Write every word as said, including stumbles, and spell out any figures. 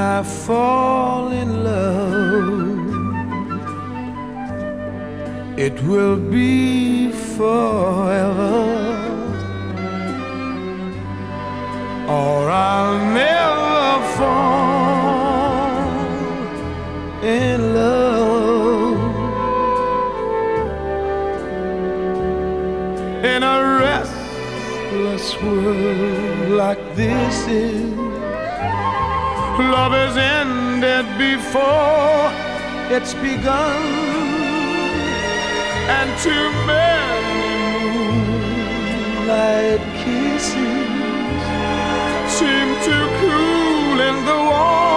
I fall in love, it will be forever, or I'll never fall in love. In a restless world like this is, love is ended before it's begun, and too many moonlight kisses seem to cool in the warm